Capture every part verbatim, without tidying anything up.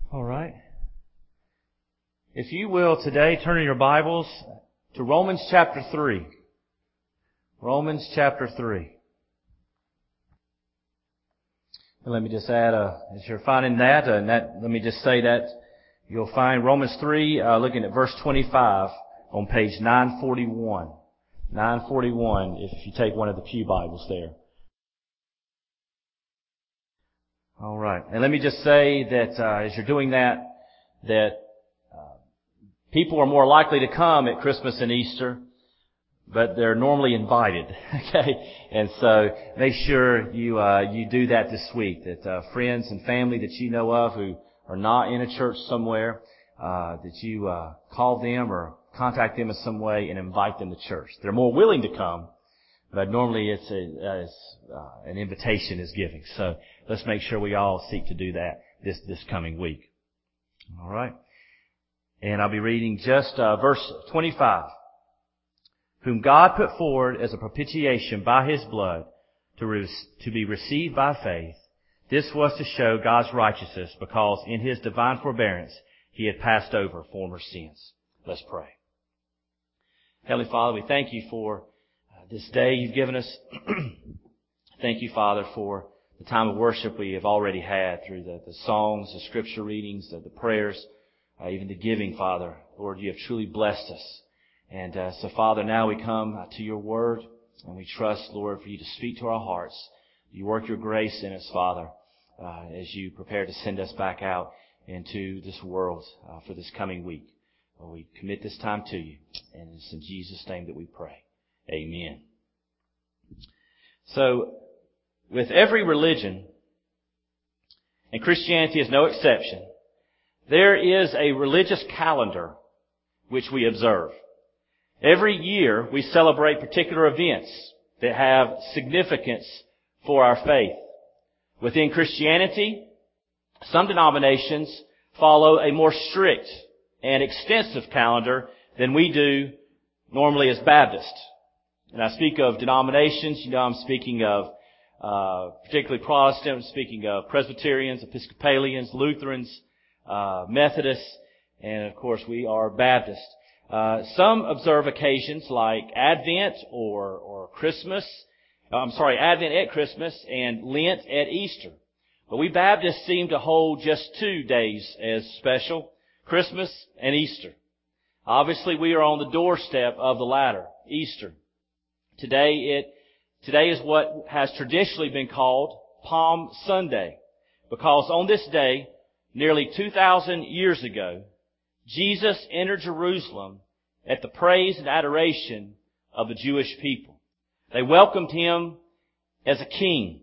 All right. If you will today, turn in your Bibles to Romans chapter three. Romans chapter three. And let me just add, uh, as you're finding that, uh, and that, let me just say that you'll find Romans three, uh, looking at verse twenty-five on page nine forty-one. nine forty-one, if you take one of the pew Bibles there. All right. And let me just say that uh, as you're doing that, that uh, people are more likely to come at Christmas and Easter, but they're normally invited. Okay, and so make sure you uh, you do that this week. That uh, friends and family that you know of who are not in a church somewhere, uh, that you uh, call them or contact them in some way and invite them to church. They're more willing to come, but normally it's, a, uh, it's uh, an invitation is giving. So let's make sure we all seek to do that this this coming week. All right, and I'll be reading just uh, verse twenty-five. Whom God put forward as a propitiation by His blood to, re- to be received by faith. This was to show God's righteousness, because in His divine forbearance He had passed over former sins. Let's pray. Heavenly Father, we thank You for uh, this day You've given us. Thank You, Father, for the time of worship we have already had through the, the songs, the scripture readings, the, the prayers, uh, even the giving, Father. Lord, You have truly blessed us. And uh, so, Father, now we come uh, to Your Word, and we trust, Lord, for You to speak to our hearts. You work Your grace in us, Father, uh, as You prepare to send us back out into this world uh, for this coming week. Well, we commit this time to You, and it's in Jesus' name that we pray. Amen. So, with every religion, and Christianity is no exception, there is a religious calendar which we observe. Every year we celebrate particular events that have significance for our faith. Within Christianity, some denominations follow a more strict and extensive calendar than we do normally as Baptists. And I speak of denominations, you know, I'm speaking of uh particularly Protestants, I'm speaking of Presbyterians, Episcopalians, Lutherans, uh Methodists, and of course we are Baptists. Uh, some observe occasions like Advent or, or Christmas. I'm sorry, Advent at Christmas and Lent at Easter. But we Baptists seem to hold just two days as special, Christmas and Easter. Obviously, we are on the doorstep of the latter, Easter. Today, it, today is what has traditionally been called Palm Sunday, because on this day, nearly two thousand years ago, Jesus entered Jerusalem at the praise and adoration of the Jewish people. They welcomed Him as a king.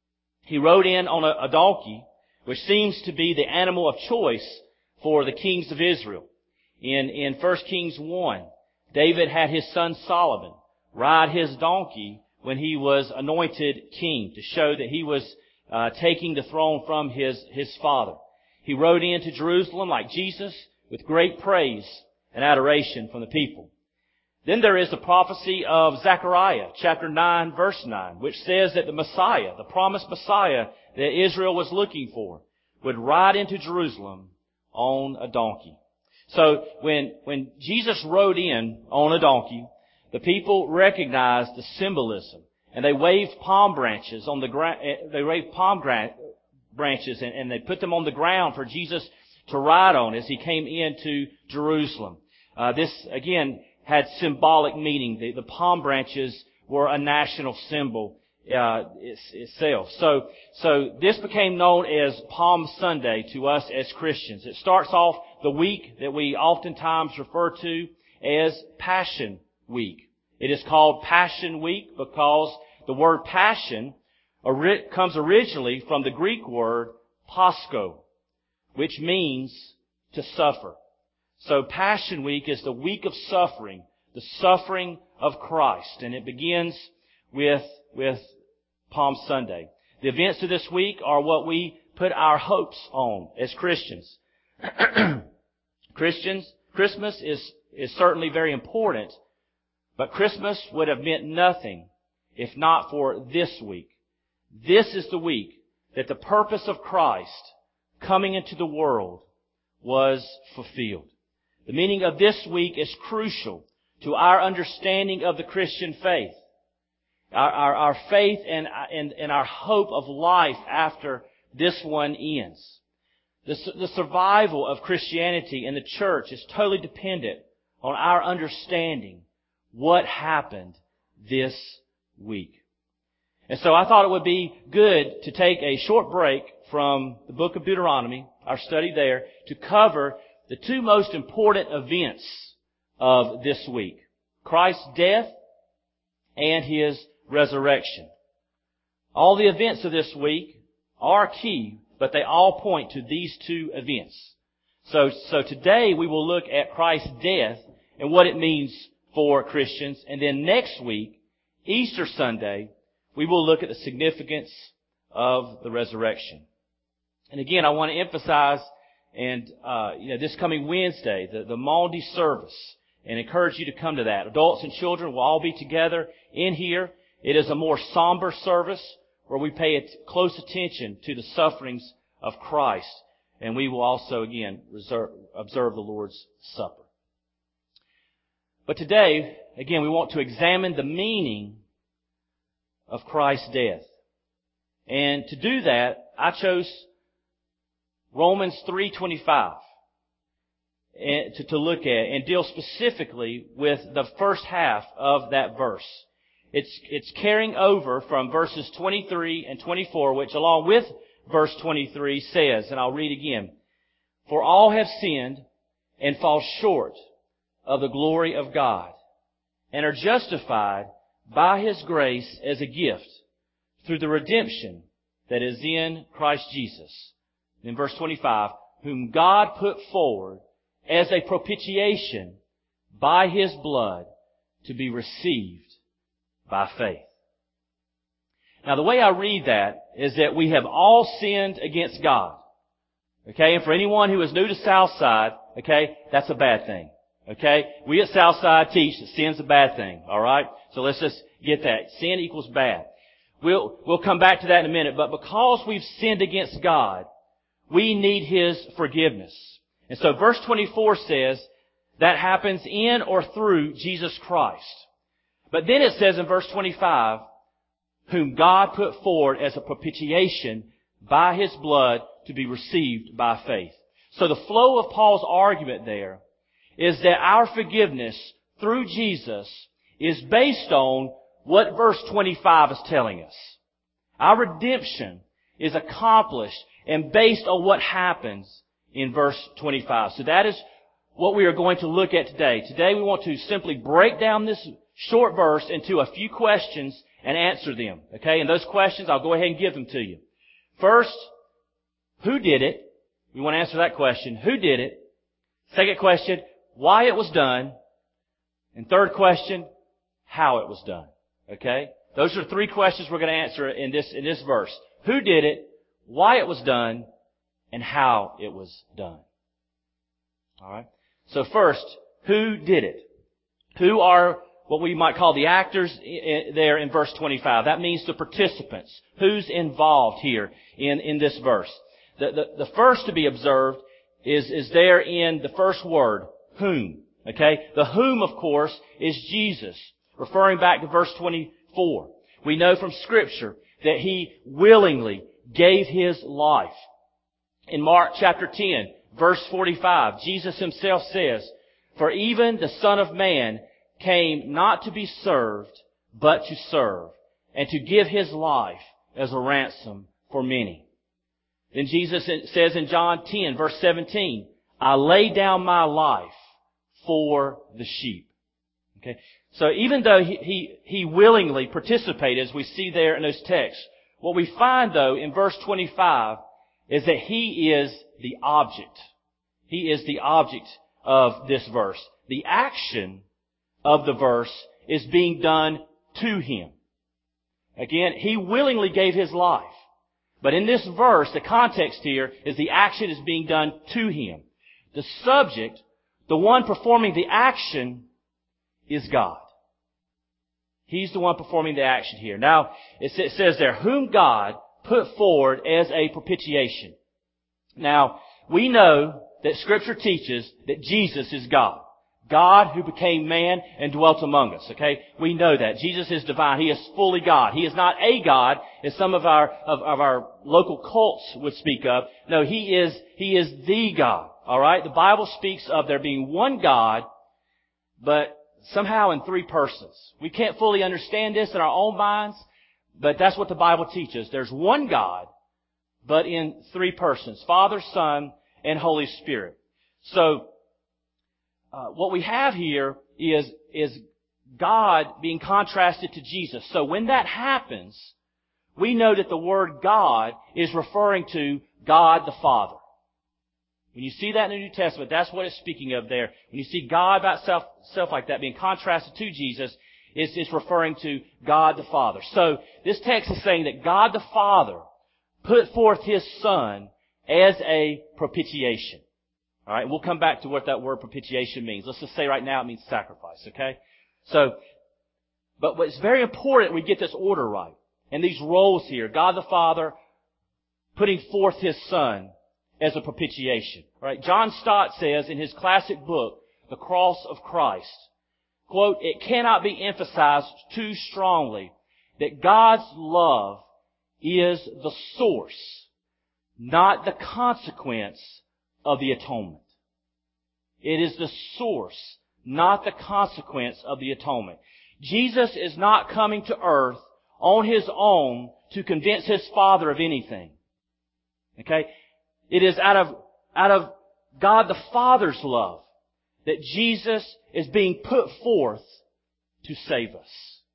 He rode in on a, a donkey, which seems to be the animal of choice for the kings of Israel. In, in First Kings one, David had his son Solomon ride his donkey when he was anointed king to show that he was uh, taking the throne from his, his father. He rode into Jerusalem like Jesus, with great praise and adoration from the people. Then there is the prophecy of Zechariah, chapter nine, verse nine, which says that the Messiah, the promised Messiah that Israel was looking for, would ride into Jerusalem on a donkey. So when, when Jesus rode in on a donkey, the people recognized the symbolism, and they waved palm branches on the ground, they waved palm gra- branches and, and they put them on the ground for Jesus to ride on as He came into Jerusalem. Uh, this, again, had symbolic meaning. The, the palm branches were a national symbol uh, itself. So, so this became known as Palm Sunday to us as Christians. It starts off the week that we oftentimes refer to as Passion Week. It is called Passion Week because the word passion ori- comes originally from the Greek word pascho, which means to suffer. So Passion Week is the week of suffering, the suffering of Christ, and it begins with, with Palm Sunday. The events of this week are what we put our hopes on as Christians. Christians, Christmas is, is certainly very important, but Christmas would have meant nothing if not for this week. This is the week that the purpose of Christ coming into the world was fulfilled. The meaning of this week is crucial to our understanding of the Christian faith. Our, our, our faith and, and, and our hope of life after this one ends. The, the survival of Christianity in the church is totally dependent on our understanding what happened this week. And so I thought it would be good to take a short break from the book of Deuteronomy, our study there, to cover the two most important events of this week: Christ's death and His resurrection. All the events of this week are key, but they all point to these two events. So, so today we will look at Christ's death and what it means for Christians. And then next week, Easter Sunday, we will look at the significance of the resurrection. And again, I want to emphasize, and uh, you know, this coming Wednesday, the, the Maundy service, and encourage you to come to that. Adults and children will all be together in here. It is a more somber service where we pay close attention to the sufferings of Christ. And we will also, again, reserve, observe the Lord's Supper. But today, again, we want to examine the meaning of Christ's death. And to do that, I chose Romans three twenty-five to, to look at and deal specifically with the first half of that verse. It's, it's carrying over from verses twenty-three and twenty-four, which along with verse twenty-three says, and I'll read again, "For all have sinned and fall short of the glory of God, and are justified by His grace as a gift through the redemption that is in Christ Jesus." In verse twenty-five, "Whom God put forward as a propitiation by His blood to be received by faith." Now, the way I read that is that we have all sinned against God. Okay? And for anyone who is new to Southside, okay, that's a bad thing. Okay? We at Southside teach that sin's a bad thing. Alright? So let's just get that. Sin equals bad. We'll, we'll come back to that in a minute. But because we've sinned against God, we need His forgiveness. And so verse twenty-four says that happens in or through Jesus Christ. But then it says in verse twenty-five, "Whom God put forward as a propitiation by His blood to be received by faith." So the flow of Paul's argument there is that our forgiveness through Jesus is based on what verse twenty-five is telling us. Our redemption is accomplished and based on what happens in verse twenty-five. So that is what we are going to look at today. Today we want to simply break down this short verse into a few questions and answer them. Okay? And those questions, I'll go ahead and give them to you. First, who did it? We want to answer that question. Who did it? Second question, why it was done. And third question, how it was done. Okay? Those are three questions we're going to answer in this, in this verse. Who did it? Why it was done? And how it was done. Alright? So first, who did it? Who are what we might call the actors there in verse twenty-five? That means the participants. Who's involved here in, in this verse? The, the, the first to be observed is, is there in the first word, whom. Okay? The whom, of course, is Jesus. Referring back to verse twenty-four. We know from Scripture that He willingly gave His life. In Mark chapter ten, verse forty-five, Jesus Himself says, "For even the Son of Man came not to be served, but to serve, and to give His life as a ransom for many." Then Jesus says in John ten, verse seventeen, "I lay down my life for the sheep." Okay? So even though he, he, he willingly participated, as we see there in those texts, what we find though in verse twenty-five is that He is the object. He is the object of this verse. The action of the verse is being done to Him. Again, He willingly gave His life. But in this verse, the context here is the action is being done to Him. The subject, the one performing the action, is God. He's the one performing the action here. Now, it says there, whom God put forward as a propitiation. Now, we know that Scripture teaches that Jesus is God. God who became man and dwelt among us, okay? We know that. Jesus is divine. He is fully God. He is not a God, as some of our, of, of our local cults would speak of. No, He is, He is the God, alright? The Bible speaks of there being one God, but somehow in three persons. We can't fully understand this in our own minds, but that's what the Bible teaches. There's one God, but in three persons. Father, Son, and Holy Spirit. So, Uh, what we have here is, is God being contrasted to Jesus. So when that happens, we know that the word God is referring to God the Father. When you see that in the New Testament, that's what it's speaking of there. When you see God by itself, itself like that being contrasted to Jesus, it's, it's referring to God the Father. So this text is saying that God the Father put forth His Son as a propitiation. All right, we'll come back to what that word propitiation means. Let's just say right now it means sacrifice, okay? So, but what's very important, we get this order right. And these roles here, God the Father putting forth His Son as a propitiation. All right, John Stott says in his classic book, The Cross of Christ, quote, "It cannot be emphasized too strongly that God's love is the source, not the consequence of the atonement." It is the source, not the consequence of the atonement. Jesus is not coming to earth on His own to convince His Father of anything. Okay? It is out of, out of God the Father's love that Jesus is being put forth to save us.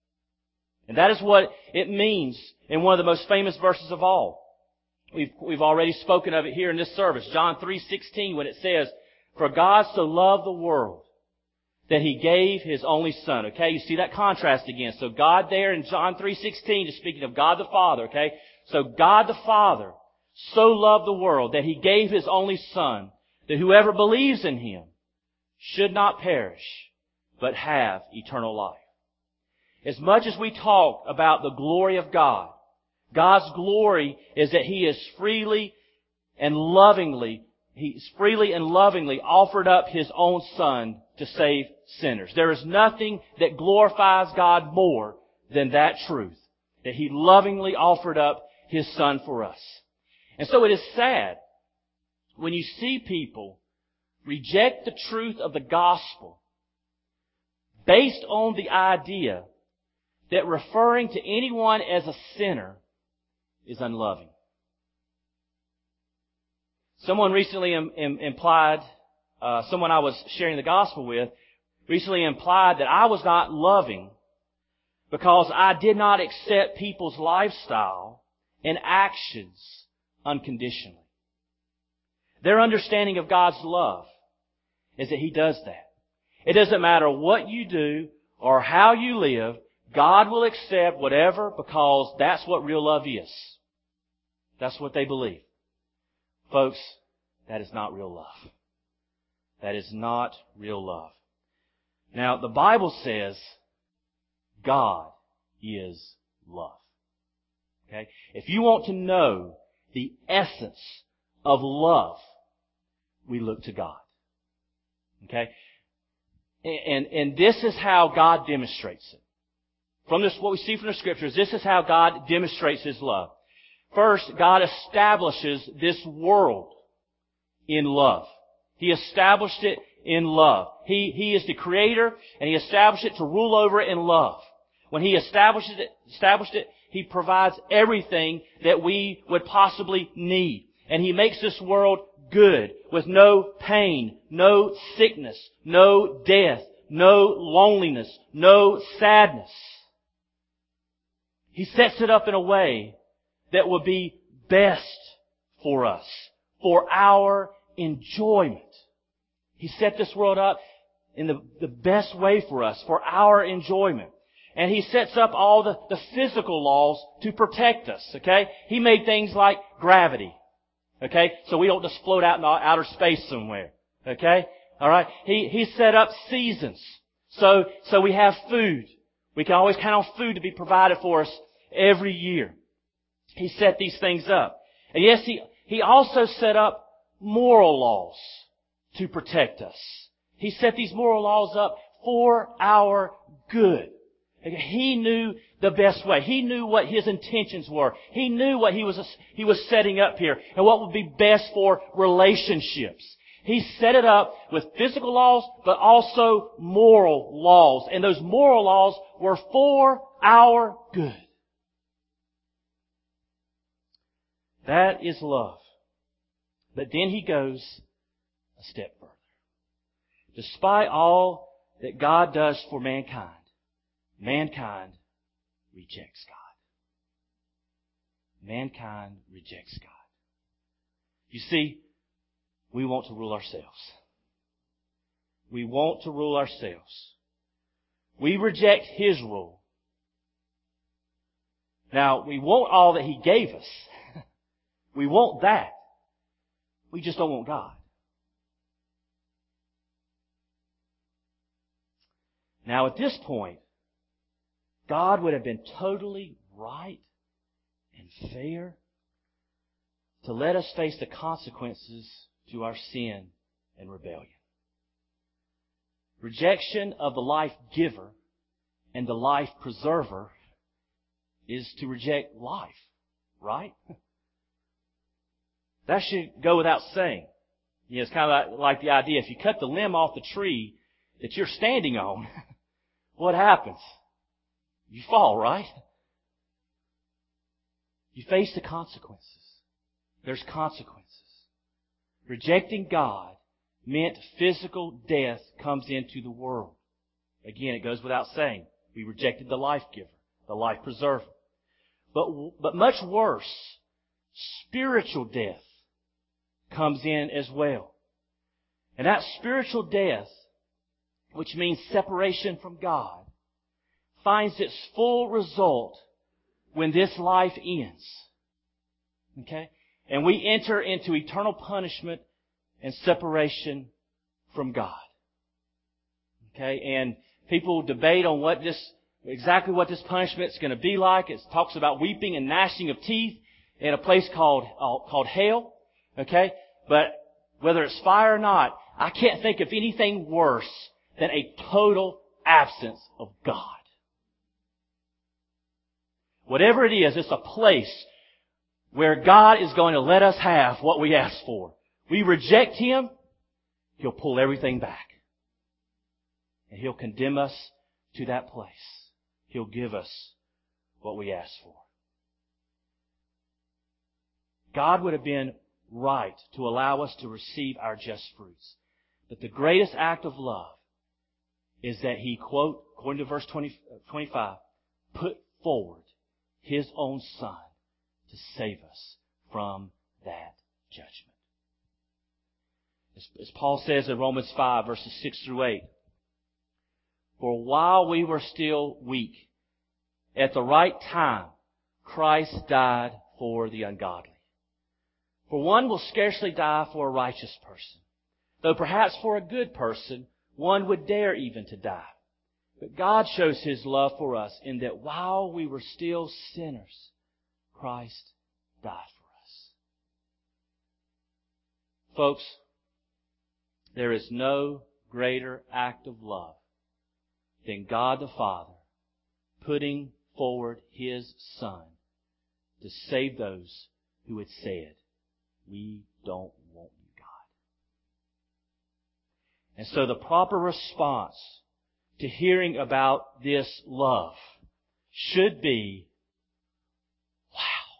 And that is what it means in one of the most famous verses of all. We've, we've already spoken of it here in this service. John three sixteen, when it says, "For God so loved the world that He gave His only Son." Okay, you see that contrast again. So God there in John three sixteen is speaking of God the Father, okay? So God the Father so loved the world that He gave His only Son, that whoever believes in Him should not perish, but have eternal life. As much as we talk about the glory of God, God's glory is that He is freely and lovingly, He's freely and lovingly offered up His own Son to save sinners. There is nothing that glorifies God more than that truth, that He lovingly offered up His Son for us. And so it is sad when you see people reject the truth of the gospel based on the idea that referring to anyone as a sinner is unloving. Someone recently im- im- implied, uh, someone I was sharing the gospel with, recently implied that I was not loving because I did not accept people's lifestyle and actions unconditionally. Their understanding of God's love is that He does that. It doesn't matter what you do or how you live, God will accept whatever because that's what real love is. That's what they believe. Folks, that is not real love. That is not real love. Now, the Bible says God is love. Okay? If you want to know the essence of love, we look to God. Okay? And, and this is how God demonstrates it. From this, what we see from the Scriptures, this is how God demonstrates His love. First, God establishes this world in love. He established it in love. He, He is the Creator, and He established it to rule over it in love. When He established it, established it, He provides everything that we would possibly need. And He makes this world good, with no pain, no sickness, no death, no loneliness, no sadness. He sets it up in a way that will be best for us, for our enjoyment. He set this world up in the, the best way for us, for our enjoyment. And He sets up all the, the physical laws to protect us, okay? He made things like gravity, okay? So we don't just float out in outer space somewhere, okay? Alright? He, He set up seasons. So, so we have food. We can always count on food to be provided for us every year. He set these things up. And yes, He, He also set up moral laws to protect us. He set these moral laws up for our good. He knew the best way. He knew what His intentions were. He knew what He was, He was setting up here and what would be best for relationships. He set it up with physical laws, but also moral laws. And those moral laws were for our good. That is love. But then He goes a step further. Despite all that God does for mankind, mankind rejects God. Mankind rejects God. You see, we want to rule ourselves. We want to rule ourselves. We reject His rule. Now, we want all that He gave us. We want that. We just don't want God. Now, at this point, God would have been totally right and fair to let us face the consequences to our sin and rebellion. Rejection of the life giver and the life preserver is to reject life, right? That should go without saying. You know, it's kind of like, like the idea, if you cut the limb off the tree that you're standing on, what happens? You fall, right? You face the consequences. There's consequences. Rejecting God meant physical death comes into the world. Again, it goes without saying. We rejected the life giver, the life preserver. But, but much worse, spiritual death comes in as well. And that spiritual death, which means separation from God, finds its full result when this life ends. Okay? And we enter into eternal punishment and separation from God. Okay? And people debate on what this, exactly what this punishment is going to be like. It talks about weeping and gnashing of teeth in a place called, uh, called hell. Okay? But whether it's fire or not, I can't think of anything worse than a total absence of God. Whatever it is, it's a place where God is going to let us have what we ask for. We reject Him, He'll pull everything back. And He'll condemn us to that place. He'll give us what we ask for. God would have been right to allow us to receive our just fruits. But the greatest act of love is that He, quote, according to verse twenty, twenty-five, put forward His own Son to save us from that judgment. As, as Paul says in Romans five, verses six through eight, for while we were still weak, at the right time, Christ died for the ungodly. For one will scarcely die for a righteous person, though perhaps for a good person one would dare even to die. But God shows His love for us in that while we were still sinners, Christ died for us. Folks, there is no greater act of love than God the Father putting forward His Son to save those who had said, we don't want you, God. And so the proper response to hearing about this love should be, wow.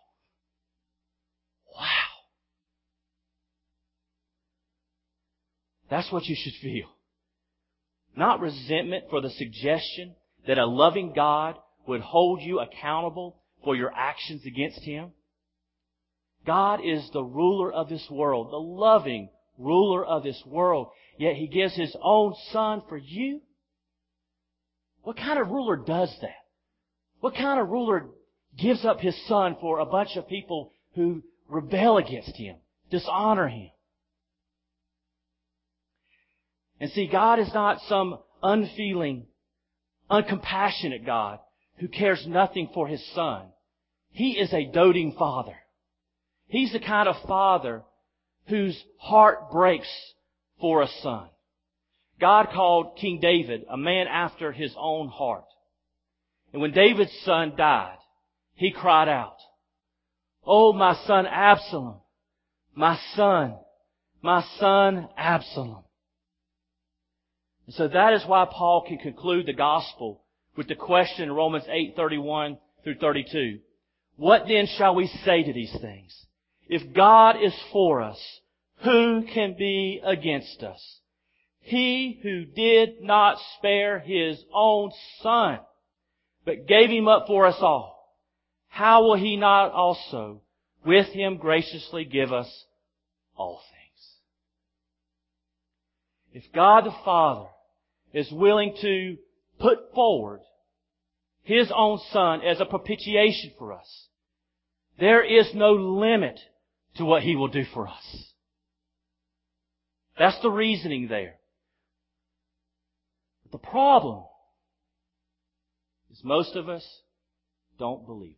Wow. That's what you should feel. Not resentment for the suggestion that a loving God would hold you accountable for your actions against Him. God is the ruler of this world, the loving ruler of this world, yet He gives His own Son for you. What kind of ruler does that? What kind of ruler gives up His Son for a bunch of people who rebel against Him, dishonor Him? And see, God is not some unfeeling, uncompassionate God who cares nothing for His Son. He is a doting Father. He's the kind of Father whose heart breaks for a son. God called King David a man after His own heart. And when David's son died, he cried out, "Oh, my son Absalom, my son, my son Absalom." And so that is why Paul can conclude the gospel with the question in Romans eight, thirty-one through thirty-two. What then shall we say to these things? If God is for us, who can be against us? He who did not spare His own Son, but gave Him up for us all, how will He not also with Him graciously give us all things? If God the Father is willing to put forward His own Son as a propitiation for us, there is no limit to what He will do for us. That's the reasoning there. But the problem is most of us don't believe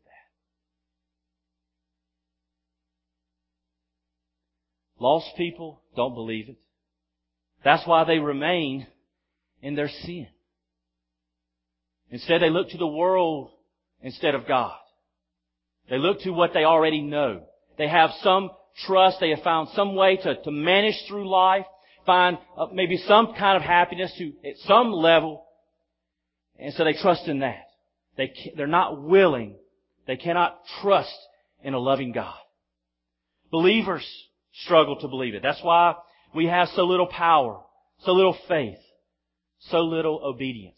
that. Lost people don't believe it. That's why they remain in their sin. Instead, they look to the world instead of God. They look to what they already know. They have some trust. They have found some way to, to manage through life, find uh, maybe some kind of happiness to at some level. And so they trust in that. They, they're not willing. They cannot trust in a loving God. Believers struggle to believe it. That's why we have so little power, so little faith, so little obedience.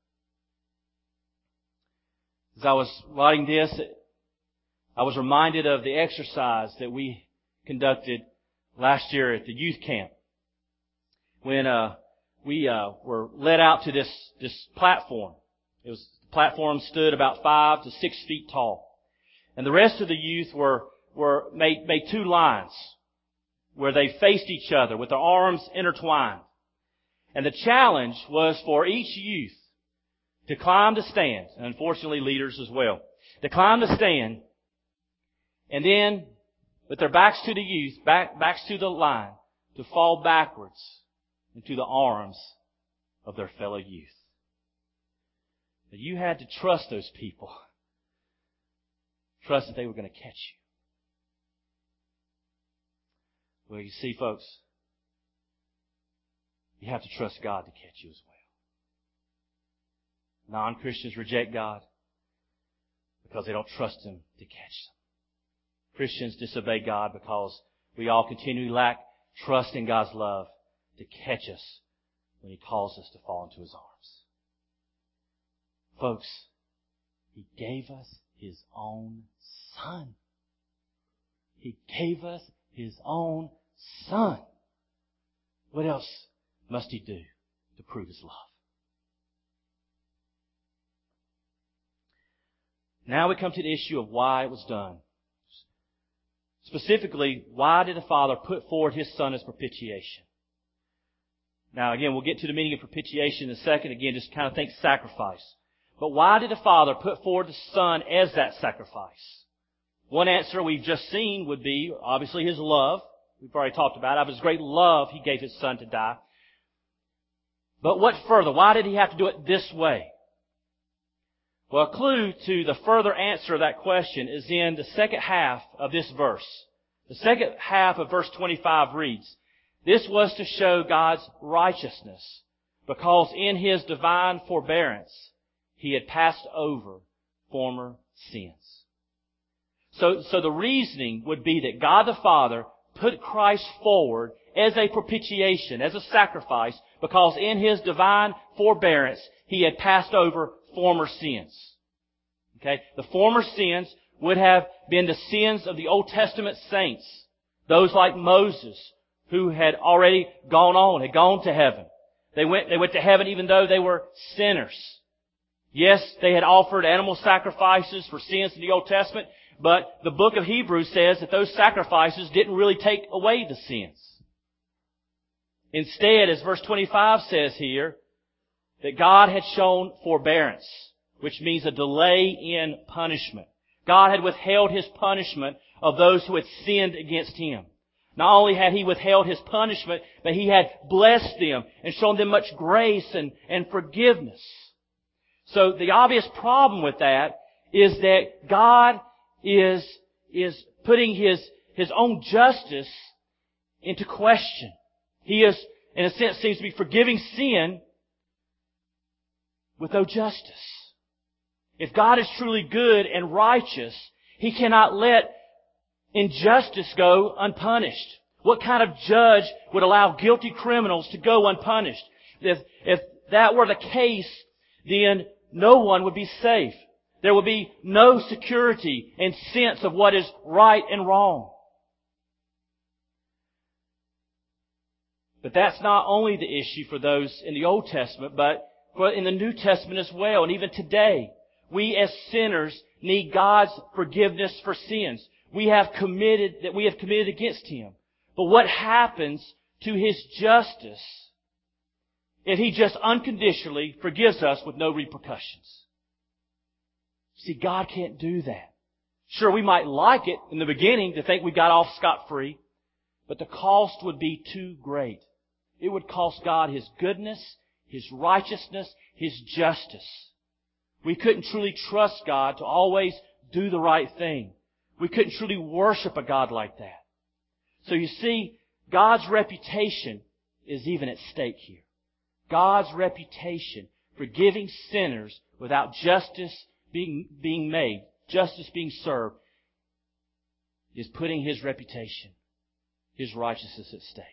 As I was writing this, I was reminded of the exercise that we conducted last year at the youth camp. When uh, we uh, were led out to this this platform. It was the platform stood about five to six feet tall, and the rest of the youth were were made made two lines where they faced each other with their arms intertwined. And the challenge was for each youth to climb the stand, and unfortunately leaders as well, to climb the stand, and then with their backs to the youth, back, backs to the line, to fall backwards into the arms of their fellow youth. But you had to trust those people. Trust that they were going to catch you. Well, you see, folks, you have to trust God to catch you as well. Non-Christians reject God because they don't trust Him to catch them. Christians disobey God because we all continually lack trust in God's love to catch us when He calls us to fall into His arms. Folks, He gave us His own Son. He gave us His own Son. What else must He do to prove His love? Now we come to the issue of why it was done. Specifically, why did the Father put forward His Son as propitiation? Now again, we'll get to the meaning of propitiation in a second. Again, just kind of think sacrifice. But why did the Father put forward the Son as that sacrifice? One answer we've just seen would be, obviously, His love. We've already talked about it. Out of His great love, He gave His Son to die. But what further? Why did He have to do it this way? Well, a clue to the further answer of that question is in the second half of this verse. The second half of verse twenty-five reads, "This was to show God's righteousness, because in His divine forbearance He had passed over former sins." So, so the reasoning would be that God the Father put Christ forward as a propitiation, as a sacrifice, because in His divine forbearance He had passed over former sins. Okay? The former sins would have been the sins of the Old Testament saints. Those like Moses, who had already gone on, had gone to heaven. They went, they went to heaven even though they were sinners. Yes, they had offered animal sacrifices for sins in the Old Testament, but the book of Hebrews says that those sacrifices didn't really take away the sins. Instead, as verse twenty-five says here, that God had shown forbearance, which means a delay in punishment. God had withheld His punishment of those who had sinned against Him. Not only had He withheld His punishment, but He had blessed them and shown them much grace and, and forgiveness. So the obvious problem with that is that God is, is putting His, His own justice into question. He is, in a sense, seems to be forgiving sin with no justice. If God is truly good and righteous, He cannot let injustice go unpunished. What kind of judge would allow guilty criminals to go unpunished? If, if that were the case, then no one would be safe. There would be no security and sense of what is right and wrong. But that's not only the issue for those in the Old Testament, but for in the New Testament as well, and even today. We as sinners need God's forgiveness for sins. We have committed, that we have committed against Him. But what happens to His justice if He just unconditionally forgives us with no repercussions? See, God can't do that. Sure, we might like it in the beginning to think we got off scot-free, but the cost would be too great. It would cost God His goodness, His righteousness, His justice. We couldn't truly trust God to always do the right thing. We couldn't truly worship a God like that. So you see, God's reputation is even at stake here. God's reputation, forgiving sinners without justice being, being made, justice being served, is putting His reputation, His righteousness at stake.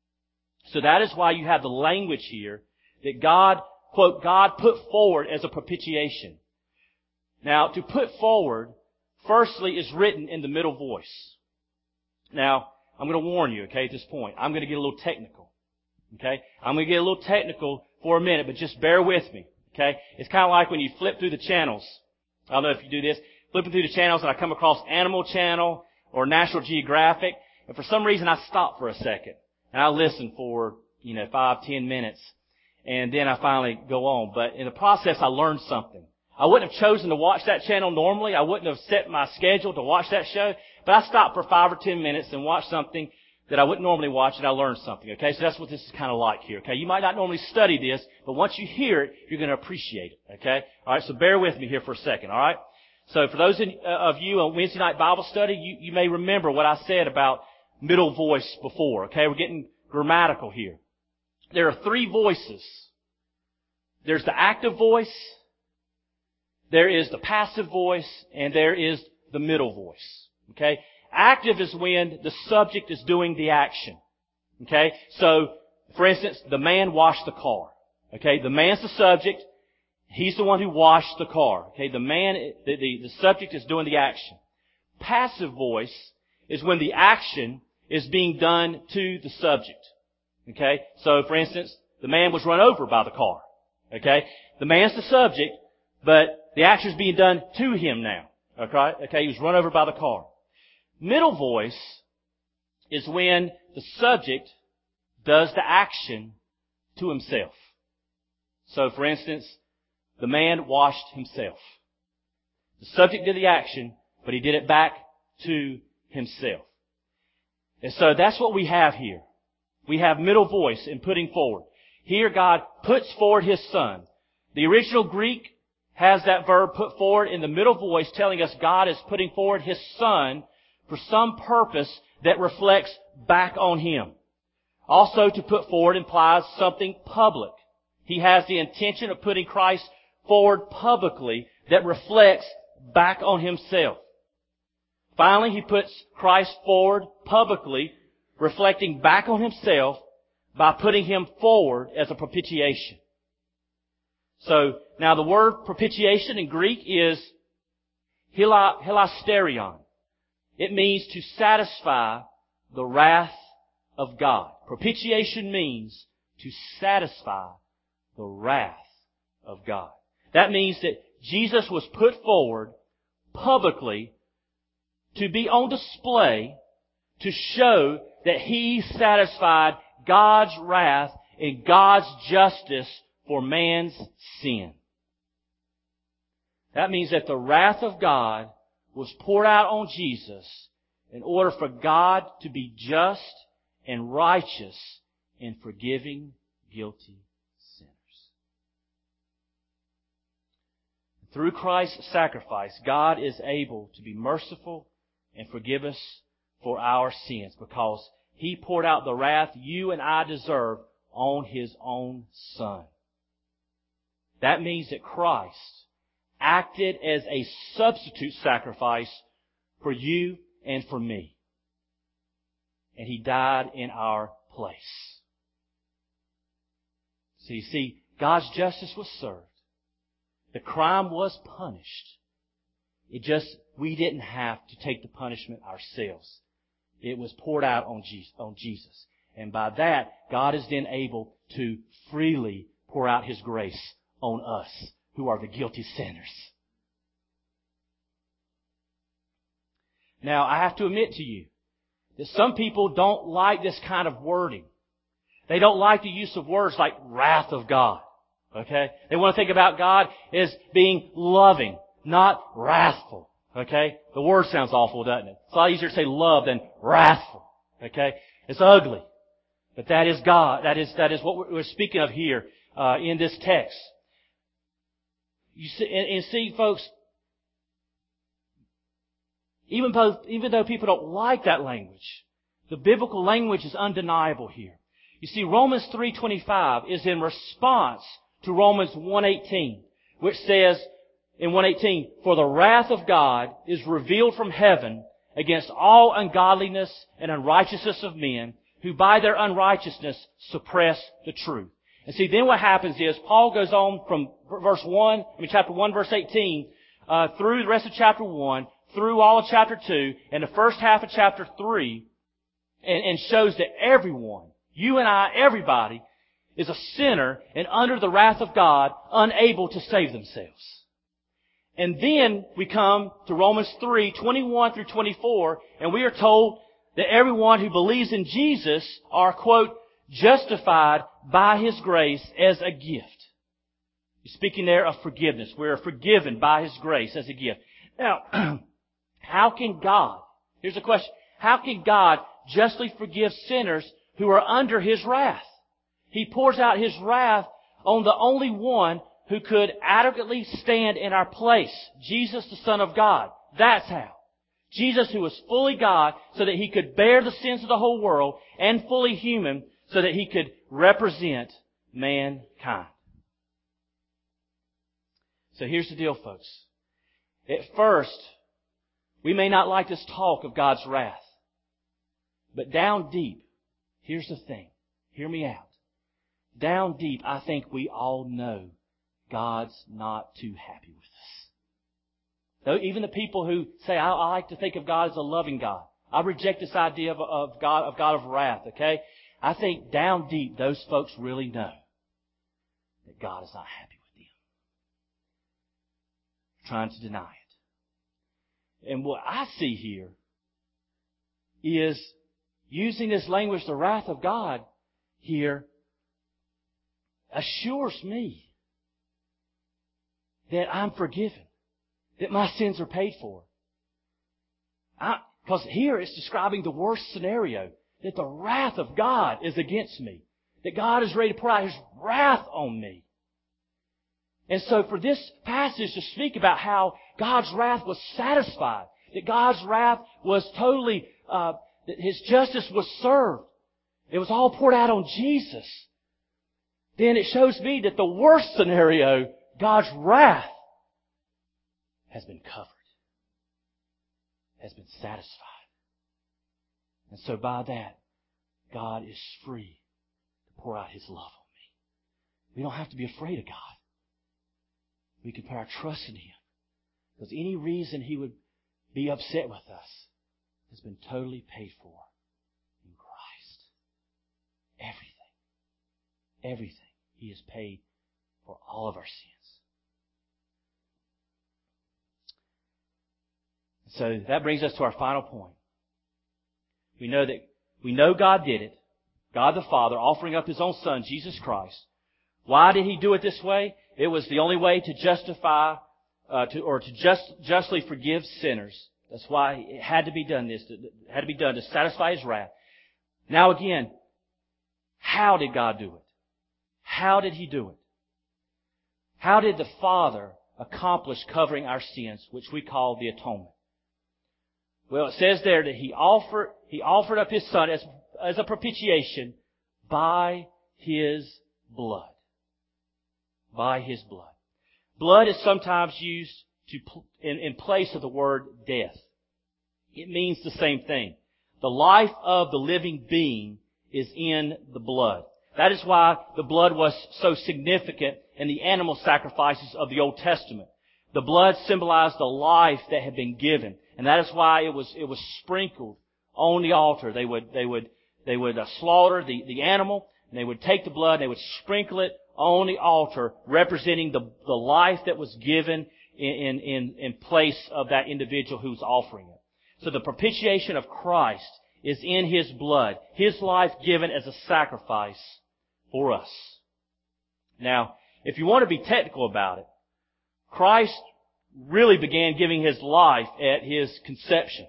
So that is why you have the language here that God, quote, God put forward as a propitiation. Now, to put forward, firstly, is written in the middle voice. Now, I'm going to warn you, okay, at this point. I'm going to get a little technical. Okay? I'm going to get a little technical for a minute, but just bear with me. Okay? It's kind of like when you flip through the channels. I don't know if you do this. Flipping through the channels and I come across Animal Channel or National Geographic. And for some reason I stop for a second. And I listen for, you know, five, ten minutes. And then I finally go on. But in the process I learned something. I wouldn't have chosen to watch that channel normally. I wouldn't have set my schedule to watch that show. But I stopped for five or ten minutes and watched something that I wouldn't normally watch, and I learned something. Okay, so that's what this is kind of like here. Okay, you might not normally study this, but once you hear it, you're going to appreciate it. Okay, all right. So bear with me here for a second. All right. So for those of you on Wednesday night Bible study, you, you may remember what I said about middle voice before. Okay, we're getting grammatical here. There are three voices. There's the active voice, there is the passive voice, and there is the middle voice. Okay? Active is when the subject is doing the action. Okay? So, for instance, the man washed the car. Okay? The man's the subject. He's the one who washed the car. Okay? The man, the, the, the subject is doing the action. Passive voice is when the action is being done to the subject. Okay? So, for instance, the man was run over by the car. Okay? The man's the subject, but the action is being done to him now. Okay? Okay? He was run over by the car. Middle voice is when the subject does the action to himself. So, for instance, the man washed himself. The subject did the action, but he did it back to himself. And so that's what we have here. We have middle voice in putting forward. Here God puts forward His Son. The original Greek has that verb put forward in the middle voice, telling us God is putting forward His Son for some purpose that reflects back on Him. Also, to put forward implies something public. He has the intention of putting Christ forward publicly that reflects back on Himself. Finally, He puts Christ forward publicly, reflecting back on Himself by putting Him forward as a propitiation. So, now the word propitiation in Greek is hilasterion. It means to satisfy the wrath of God. Propitiation means to satisfy the wrath of God. That means that Jesus was put forward publicly to be on display to show that He satisfied God's wrath and God's justice for man's sin. That means that the wrath of God was poured out on Jesus in order for God to be just and righteous in forgiving guilty sinners. Through Christ's sacrifice, God is able to be merciful and forgive us for our sins because He poured out the wrath you and I deserve on His own Son. That means that Christ acted as a substitute sacrifice for you and for me. And He died in our place. So you see, God's justice was served. The crime was punished. It just, we didn't have to take the punishment ourselves. It was poured out on Jesus. And by that, God is then able to freely pour out His grace on us, who are the guilty sinners. Now, I have to admit to you that some people don't like this kind of wording. They don't like the use of words like wrath of God. Okay? They want to think about God as being loving, not wrathful. Okay? The word sounds awful, doesn't it? It's a lot easier to say love than wrathful. Okay? It's ugly. But that is God. That is, that is what we're speaking of here, uh, in this text. You see, and, and see, folks, even though, even though people don't like that language, the biblical language is undeniable here. You see, Romans three twenty-five is in response to Romans one eighteen, which says in one eighteen, "For the wrath of God is revealed from heaven against all ungodliness and unrighteousness of men, who by their unrighteousness suppress the truth." And see, then what happens is Paul goes on from verse one, I mean chapter one, verse eighteen, uh, through the rest of chapter one, through all of chapter two, and the first half of chapter three, and, and shows that everyone, you and I, everybody, is a sinner and under the wrath of God, unable to save themselves. And then we come to Romans three, twenty-one through twenty-four, and we are told that everyone who believes in Jesus are, quote, justified by His grace as a gift. He's speaking there of forgiveness. We are forgiven by His grace as a gift. Now, how can God, here's a question, how can God justly forgive sinners who are under His wrath? He pours out His wrath on the only one who could adequately stand in our place, Jesus, the Son of God. That's how. Jesus, who was fully God, so that He could bear the sins of the whole world, and fully human, so that He could represent mankind. So here's the deal, folks. At first, we may not like this talk of God's wrath. But down deep, here's the thing. Hear me out. Down deep, I think we all know God's not too happy with us. Though even the people who say, I, I like to think of God as a loving God. I reject this idea of, of God, of God of wrath, okay? I think down deep, those folks really know that God is not happy with them. Trying to deny it. And what I see here is using this language, the wrath of God here, assures me that I'm forgiven, that my sins are paid for. Because here it's describing the worst scenario, that the wrath of God is against me, that God is ready to pour out His wrath on me. And so for this passage to speak about how God's wrath was satisfied, that God's wrath was totally, uh, that His justice was served, it was all poured out on Jesus, then it shows me that the worst scenario, God's wrath, has been covered, has been satisfied. And so by that, God is free to pour out His love on me. We don't have to be afraid of God. We can put our trust in Him. Because any reason He would be upset with us has been totally paid for in Christ. Everything. Everything. He has paid for all of our sins. So that brings us to our final point. We know that we know God did it. God the Father offering up His own Son, Jesus Christ. Why did He do it this way? It was the only way to justify, uh, to, or to just, justly forgive sinners. That's why it had to be done this. It had to be done to satisfy His wrath. Now again, how did God do it? How did He do it? How did the Father accomplish covering our sins, which we call the atonement? Well, it says there that He offered, He offered up His Son as, as a propitiation by His blood. By His blood. Blood is sometimes used to in, in place of the word death. It means the same thing. The life of the living being is in the blood. That is why the blood was so significant in the animal sacrifices of the Old Testament. The blood symbolized the life that had been given, and that is why it was it was sprinkled on the altar. They would they would they would uh, slaughter the the animal, and they would take the blood, and they would sprinkle it on the altar, representing the the life that was given in in in place of that individual who's offering it. So the propitiation of Christ is in His blood, His life given as a sacrifice for us. Now, if you want to be technical about it, Christ really began giving His life at His conception.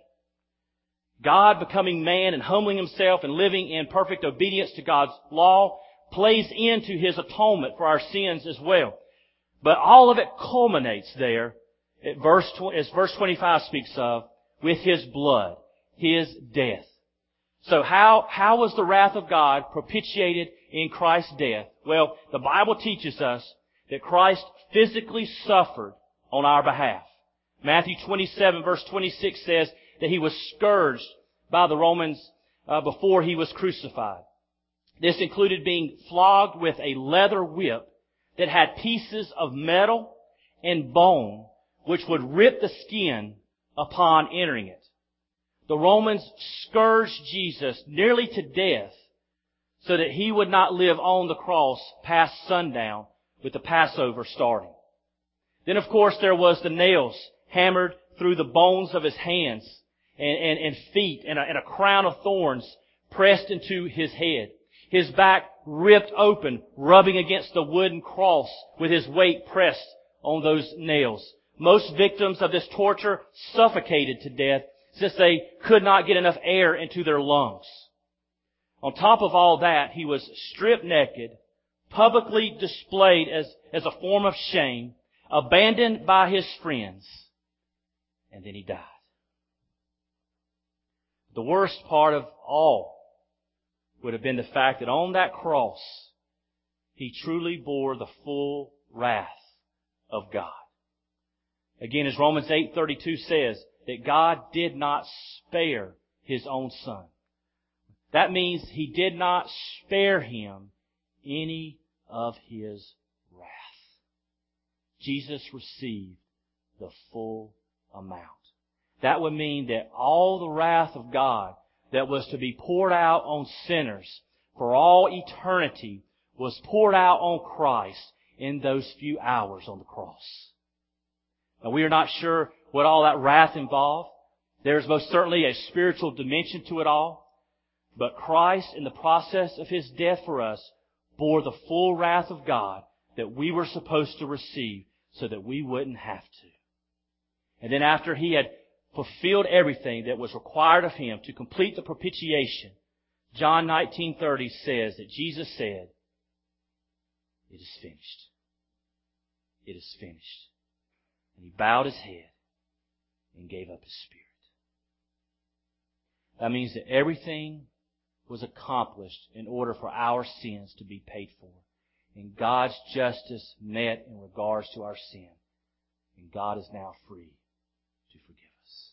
God becoming man and humbling Himself and living in perfect obedience to God's law plays into His atonement for our sins as well. But all of it culminates there at verse, as verse twenty-five speaks of, with His blood, His death. So how, how was the wrath of God propitiated in Christ's death? Well, the Bible teaches us that Christ physically suffered on our behalf. Matthew twenty-seven verse twenty-six says that He was scourged by the Romans uh, before He was crucified. This included being flogged with a leather whip that had pieces of metal and bone which would rip the skin upon entering it. The Romans scourged Jesus nearly to death so that He would not live on the cross past sundown with the Passover starting. Then, of course, there was the nails hammered through the bones of His hands and, and, and feet and a, and a crown of thorns pressed into His head. His back ripped open, rubbing against the wooden cross with His weight pressed on those nails. Most victims of this torture suffocated to death since they could not get enough air into their lungs. On top of all that, He was stripped naked, publicly displayed as, as a form of shame, abandoned by His friends, and then He died. The worst part of all would have been the fact that on that cross, He truly bore the full wrath of God. Again, as Romans eight thirty-two says, that God did not spare His own Son. That means He did not spare Him any of His wrath. Jesus received the full amount. That would mean that all the wrath of God that was to be poured out on sinners for all eternity was poured out on Christ in those few hours on the cross. Now, we are not sure what all that wrath involved. There's most certainly a spiritual dimension to it all. But Christ, in the process of His death for us, bore the full wrath of God that we were supposed to receive so that we wouldn't have to. And then after He had fulfilled everything that was required of Him to complete the propitiation, John nineteen thirty says that Jesus said, "It is finished. It is finished." And He bowed His head and gave up His spirit. That means that everything was accomplished in order for our sins to be paid for. And God's justice met in regards to our sin. And God is now free to forgive us.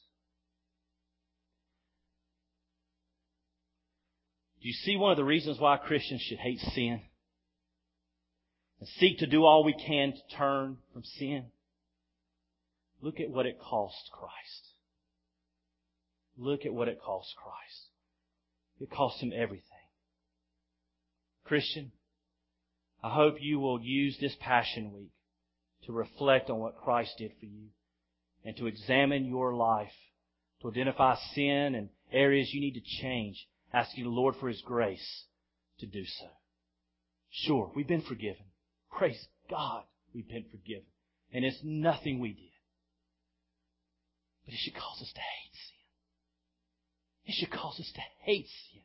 Do you see one of the reasons why Christians should hate sin? And seek to do all we can to turn from sin? Look at what it cost Christ. Look at what it cost Christ. It cost Him everything. Christian, I hope you will use this Passion Week to reflect on what Christ did for you and to examine your life, to identify sin and areas you need to change, asking the Lord for His grace to do so. Sure, we've been forgiven. Praise God, we've been forgiven. And it's nothing we did. But it should cause us to hate sin. It should cause us to hate sin.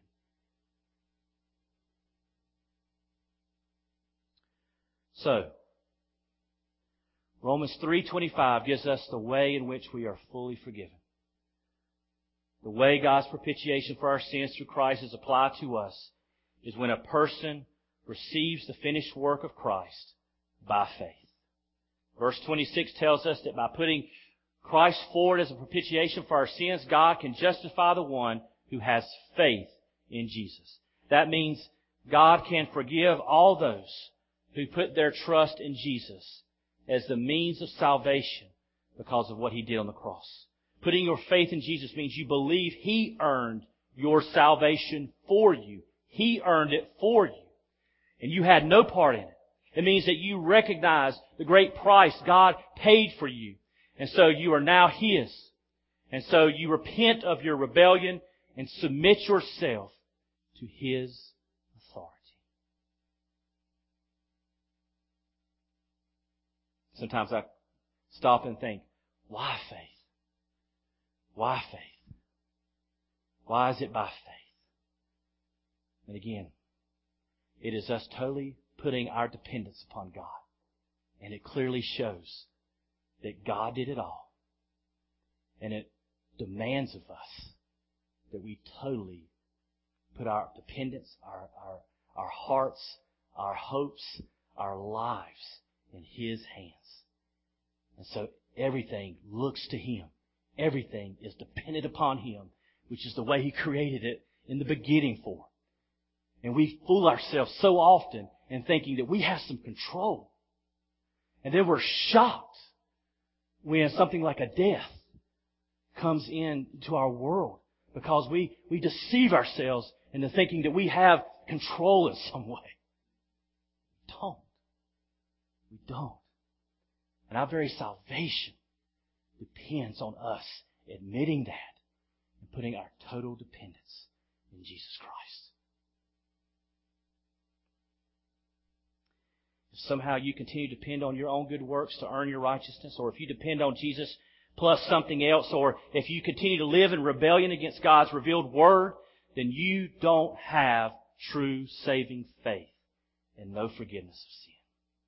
So, Romans three twenty-five gives us the way in which we are fully forgiven. The way God's propitiation for our sins through Christ is applied to us is when a person receives the finished work of Christ by faith. Verse twenty-six tells us that by putting Christ forward as a propitiation for our sins, God can justify the one who has faith in Jesus. That means God can forgive all those who put their trust in Jesus as the means of salvation because of what He did on the cross. Putting your faith in Jesus means you believe He earned your salvation for you. He earned it for you. And you had no part in it. It means that you recognize the great price God paid for you. And so you are now His. And so you repent of your rebellion and submit yourself to His authority. Sometimes I stop and think, why faith? Why faith? Why is it by faith? And again, it is us totally putting our dependence upon God. And it clearly shows that God did it all. And it demands of us that we totally put our dependence, our, our, our hearts, our hopes, our lives in His hands. And so everything looks to Him. Everything is dependent upon Him, which is the way He created it in the beginning for. And we fool ourselves so often in thinking that we have some control. And then we're shocked when something like a death comes into our world because we, we deceive ourselves into thinking that we have control in some way. We don't. We don't. And our very salvation depends on us admitting that and putting our total dependence in Jesus Christ. If somehow you continue to depend on your own good works to earn your righteousness, or if you depend on Jesus plus something else, or if you continue to live in rebellion against God's revealed Word, then you don't have true saving faith and no forgiveness of sin.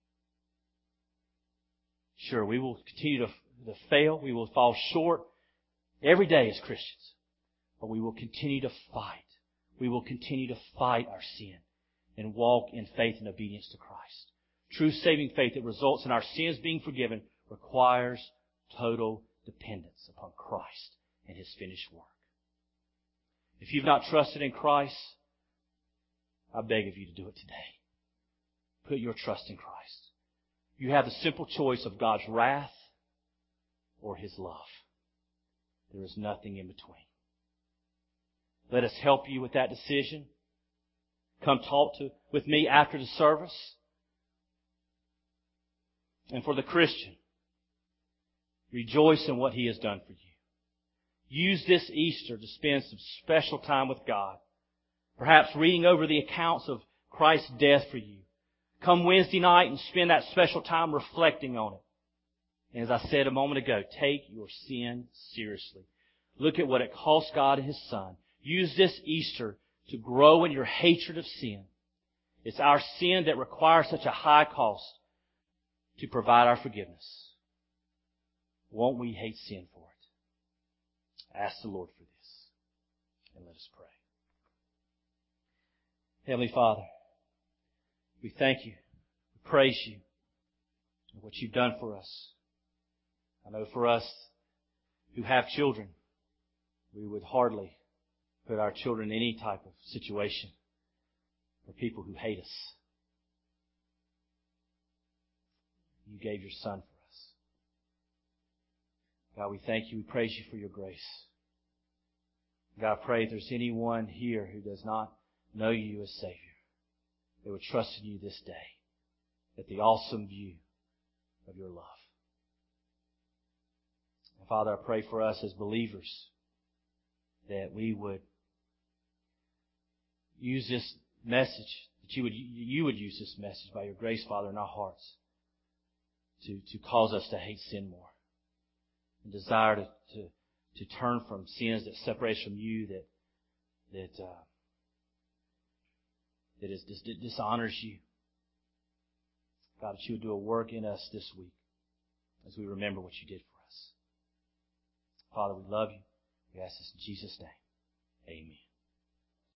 Sure, we will continue to, to fail. We will fall short every day as Christians. But we will continue to fight. We will continue to fight our sin and walk in faith and obedience to Christ. True saving faith that results in our sins being forgiven requires total dependence upon Christ and His finished work. If you've not trusted in Christ, I beg of you to do it today. Put your trust in Christ. You have the simple choice of God's wrath or His love. There is nothing in between. Let us help you with that decision. Come talk to, with me after the service. And for the Christian, rejoice in what He has done for you. Use this Easter to spend some special time with God. Perhaps reading over the accounts of Christ's death for you. Come Wednesday night and spend that special time reflecting on it. And as I said a moment ago, take your sin seriously. Look at what it cost God and His Son. Use this Easter to grow in your hatred of sin. It's our sin that requires such a high cost to provide our forgiveness. Won't we hate sin for it? Ask the Lord for this. And let us pray. Heavenly Father, we thank You. We praise You for what You've done for us. I know for us who have children, we would hardly put our children in any type of situation for people who hate us. You gave Your Son for us. God, we thank You. We praise You for Your grace. God, I pray if there's anyone here who does not know You as Savior, they would trust in You this day at the awesome view of Your love. And Father, I pray for us as believers that we would use this message, that you would, you would use this message by Your grace, Father, in our hearts to, to cause us to hate sin more and desire to, to, to turn from sins that separate us from you, that that uh, that is that dishonors you. God, that you would do a work in us this week as we remember what you did for us. Father, we love you. We ask this in Jesus' name. Amen.